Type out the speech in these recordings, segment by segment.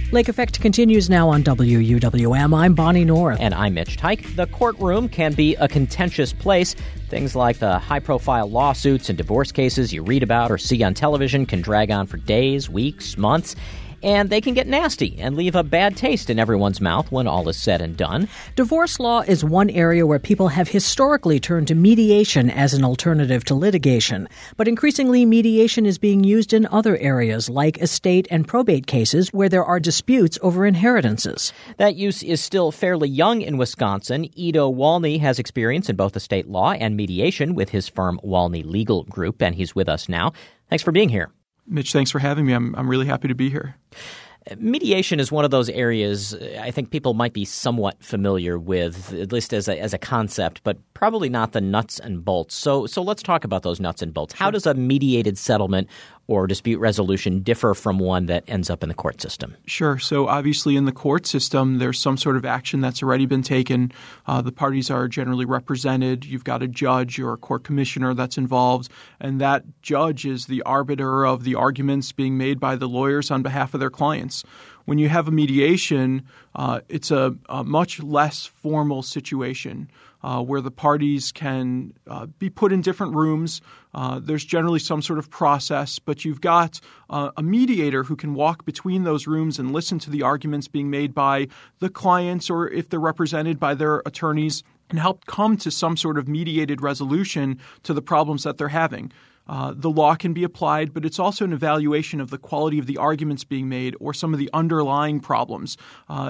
Lake Effect continues now on WUWM. I'm Bonnie North. And I'm Mitch Tyke. The courtroom can be a contentious place. Things like the high-profile lawsuits and divorce cases you read about or see on television can drag on for days, weeks, months. And they can get nasty and leave a bad taste in everyone's mouth when all is said and done. Divorce law is one area where people have historically turned to mediation as an alternative to litigation. But increasingly, mediation is being used in other areas, like estate and probate cases, where there are disputes over inheritances. That use is still fairly young in Wisconsin. Ido Walney has experience in both estate law and mediation with his firm Walney Legal Group, and he's with us now. Thanks for being here. Mitch, thanks for having me. I'm really happy to be here. Mediation is one of those areas I think people might be somewhat familiar with, at least as a concept, but probably not the nuts and bolts. So let's talk about those nuts and bolts. How does a mediated settlement or dispute resolution differ from one that ends up in the court system? Sure. So obviously in the court system, there's some sort of action that's already been taken. The parties are generally represented. You've got a judge or a court commissioner that's involved, and that judge is the arbiter of the arguments being made by the lawyers on behalf of their clients. When you have a mediation, it's a much less formal situation where the parties can be put in different rooms. There's generally some sort of process, but you've got a mediator who can walk between those rooms and listen to the arguments being made by the clients, or if they're represented by their attorneys, and help come to some sort of mediated resolution to the problems that they're having. The law can be applied, but it's also an evaluation of the quality of the arguments being made or some of the underlying problems.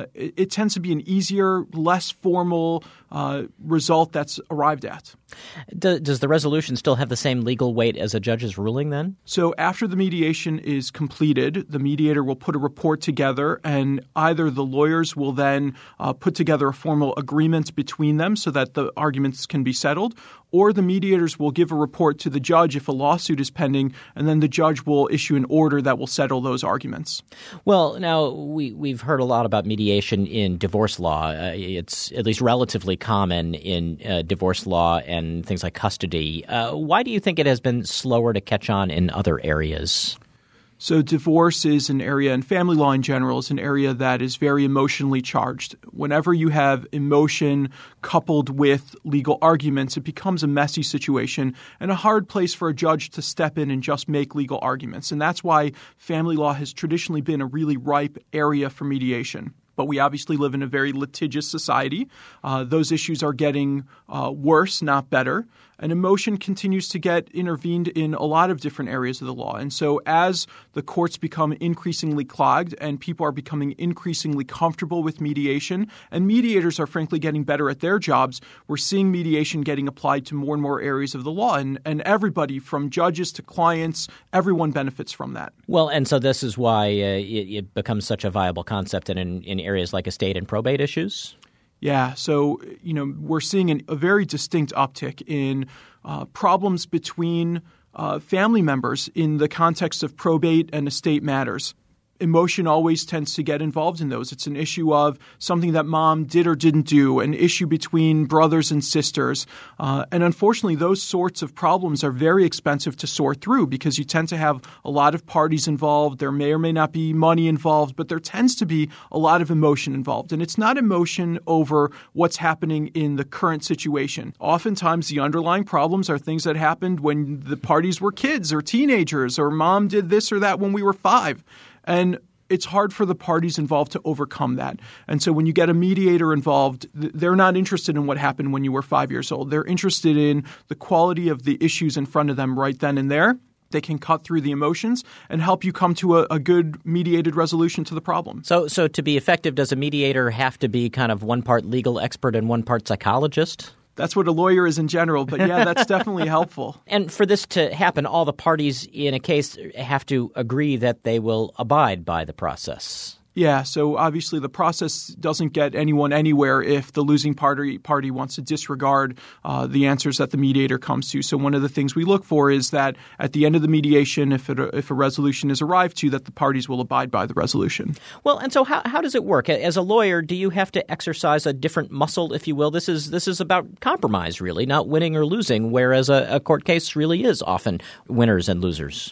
It tends to be an easier, less formal result that's arrived at. Does the resolution still have the same legal weight as a judge's ruling then? So after the mediation is completed, the mediator will put a report together, and either the lawyers will then put together a formal agreement between them so that the arguments can be settled, or the mediators will give a report to the judge if a lawsuit is pending, and then the judge will issue an order that will settle those arguments. Well, now, we've heard a lot about mediation in divorce law. It's at least relatively common in divorce law and things like custody. Why do you think it has been slower to catch on in other areas? So divorce is an area, and family law in general is an area that is very emotionally charged. Whenever you have emotion coupled with legal arguments, it becomes a messy situation and a hard place for a judge to step in and just make legal arguments. And that's why family law has traditionally been a really ripe area for mediation. But we obviously live in a very litigious society. Those issues are getting worse, not better. And emotion continues to get intervened in a lot of different areas of the law. And so as the courts become increasingly clogged and people are becoming increasingly comfortable with mediation, and mediators are frankly getting better at their jobs, we're seeing mediation getting applied to more and more areas of the law. And everybody, from judges to clients, everyone benefits from that. Well, and so this is why it becomes such a viable concept in areas like estate and probate issues? Yeah. So, we're seeing a very distinct uptick in problems between family members in the context of probate and estate matters. Emotion always tends to get involved in those. It's an issue of something that mom did or didn't do, an issue between brothers and sisters. And unfortunately, those sorts of problems are very expensive to sort through because you tend to have a lot of parties involved. There may or may not be money involved, but there tends to be a lot of emotion involved. And it's not emotion over what's happening in the current situation. Oftentimes, the underlying problems are things that happened when the parties were kids or teenagers, or mom did this or that when we were 5. And it's hard for the parties involved to overcome that. And so when you get a mediator involved, they're not interested in what happened when you were 5 years old. They're interested in the quality of the issues in front of them right then and there. They can cut through the emotions and help you come to a good mediated resolution to the problem. So to be effective, does a mediator have to be kind of one part legal expert and one part psychologist? That's what a lawyer is in general, but yeah, that's definitely helpful. And for this to happen, all the parties in a case have to agree that they will abide by the process. Yeah, so obviously the process doesn't get anyone anywhere if the losing party wants to disregard the answers that the mediator comes to. So one of the things we look for is that at the end of the mediation, if a resolution is arrived to, that the parties will abide by the resolution. Well, and so how does it work? As a lawyer, do you have to exercise a different muscle, if you will? This is about compromise, really, not winning or losing, whereas a court case really is often winners and losers.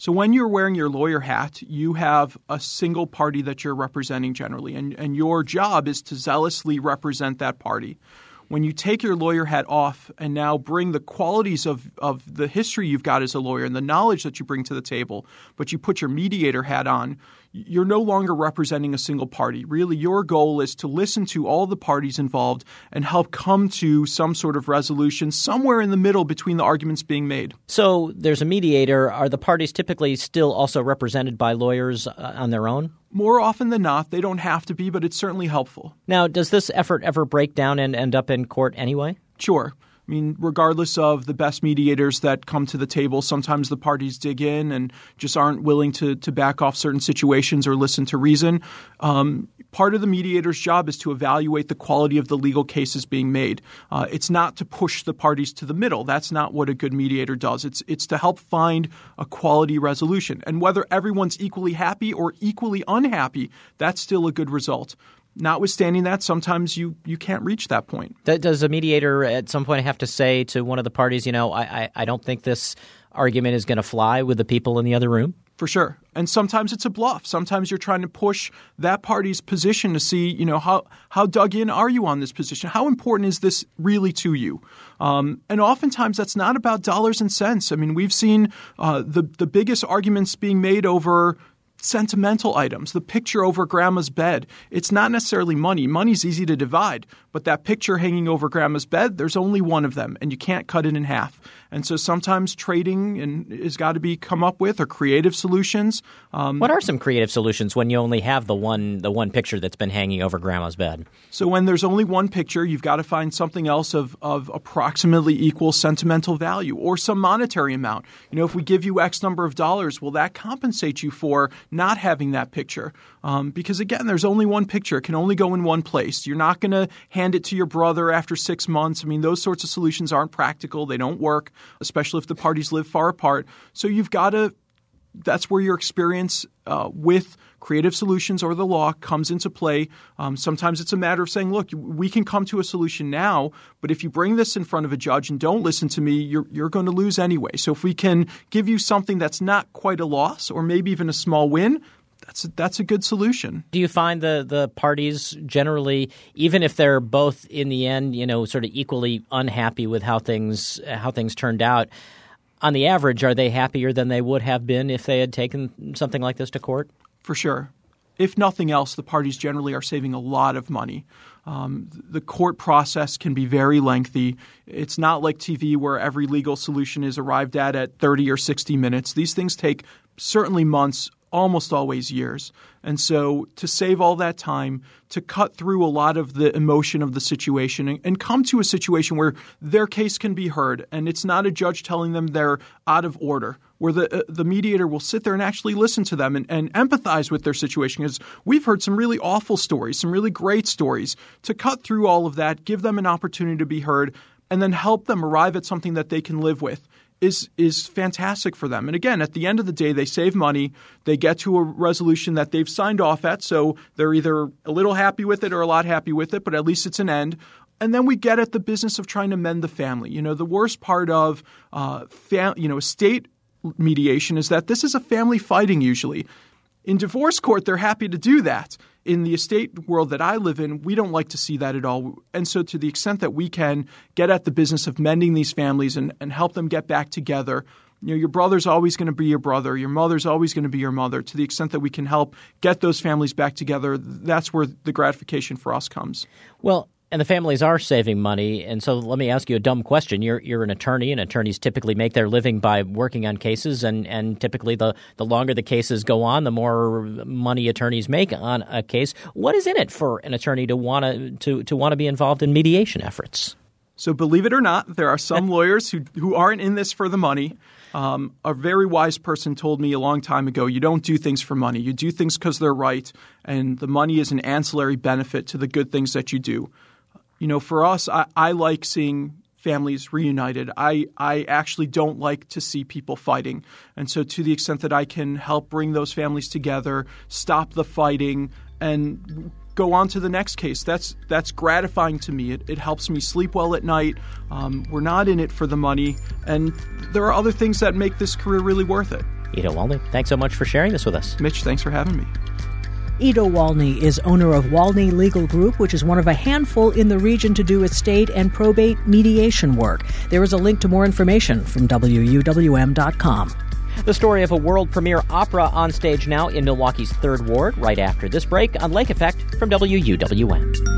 So when you're wearing your lawyer hat, you have a single party that you're representing generally, and your job is to zealously represent that party. When you take your lawyer hat off and now bring the qualities of the history you've got as a lawyer and the knowledge that you bring to the table, but you put your mediator hat on, you're no longer representing a single party. Really, your goal is to listen to all the parties involved and help come to some sort of resolution somewhere in the middle between the arguments being made. So there's a mediator. Are the parties typically still also represented by lawyers on their own? More often than not, they don't have to be, but it's certainly helpful. Now, does this effort ever break down and end up in court anyway? Sure. I mean, regardless of the best mediators that come to the table, sometimes the parties dig in and just aren't willing to back off certain situations or listen to reason. Part of the mediator's job is to evaluate the quality of the legal cases being made. It's not to push the parties to the middle. That's not what a good mediator does. It's to help find a quality resolution. And whether everyone's equally happy or equally unhappy, that's still a good result. Notwithstanding that, sometimes you can't reach that point. Does a mediator at some point have to say to one of the parties, I don't think this argument is going to fly with the people in the other room? For sure. And sometimes it's a bluff. Sometimes you're trying to push that party's position to see, how dug in are you on this position? How important is this really to you? And oftentimes that's not about dollars and cents. I mean, we've seen the biggest arguments being made over sentimental items, the picture over grandma's bed. It's not necessarily money. Money's easy to divide, but that picture hanging over grandma's bed, there's only one of them, and you can't cut it in half. And so sometimes trading has got to be come up with, or creative solutions. What are some creative solutions when you only have the one picture that's been hanging over grandma's bed? So when there's only one picture, you've got to find something else of approximately equal sentimental value or some monetary amount. If we give you X number of dollars, will that compensate you for not having that picture? Because again, there's only one picture. It can only go in one place. You're not going to hand it to your brother after 6 months. I mean, those sorts of solutions aren't practical. They don't work, especially if the parties live far apart. So you've got to – that's where your experience with creative solutions or the law comes into play. Sometimes it's a matter of saying, look, we can come to a solution now, but if you bring this in front of a judge and don't listen to me, you're going to lose anyway. So if we can give you something that's not quite a loss or maybe even a small win, that's a good solution. Do you find the parties generally, even if they're both in the end, sort of equally unhappy with how things turned out, on the average, are they happier than they would have been if they had taken something like this to court? For sure. If nothing else, the parties generally are saving a lot of money. The court process can be very lengthy. It's not like TV where every legal solution is arrived at 30 or 60 minutes. These things take certainly months, almost always years. And so to save all that time, to cut through a lot of the emotion of the situation and come to a situation where their case can be heard and it's not a judge telling them they're out of order, where the mediator will sit there and actually listen to them and empathize with their situation. Because we've heard some really awful stories, some really great stories. To cut through all of that, give them an opportunity to be heard, and then help them arrive at something that they can live with is fantastic for them. And again, at the end of the day, they save money. They get to a resolution that they've signed off at, so they're either a little happy with it or a lot happy with it, but at least it's an end. And then we get at the business of trying to mend the family. The worst part of estate mediation is that this is a family fighting usually. In divorce court, they're happy to do that. In the estate world that I live in, we don't like to see that at all. And so to the extent that we can get at the business of mending these families and help them get back together, your brother's always going to be your brother. Your mother's always going to be your mother. To the extent that we can help get those families back together, that's where the gratification for us comes. Well, and the families are saving money. And so let me ask you a dumb question. You're an attorney, and attorneys typically make their living by working on cases. And typically the longer the cases go on, the more money attorneys make on a case. What is in it for an attorney to want to be involved in mediation efforts? So believe it or not, there are some lawyers who aren't in this for the money. A very wise person told me a long time ago, you don't do things for money. You do things because they're right, and the money is an ancillary benefit to the good things that you do. For us, I like seeing families reunited. I actually don't like to see people fighting. And so to the extent that I can help bring those families together, stop the fighting, and go on to the next case, that's gratifying to me. It helps me sleep well at night. We're not in it for the money. And there are other things that make this career really worth it. Ido Walney, thanks so much for sharing this with us. Mitch, thanks for having me. Ido Walney is owner of Walney Legal Group, which is one of a handful in the region to do estate and probate mediation work. There is a link to more information from WUWM.com. The story of a world premiere opera on stage now in Milwaukee's 3rd Ward right after this break on Lake Effect from WUWM.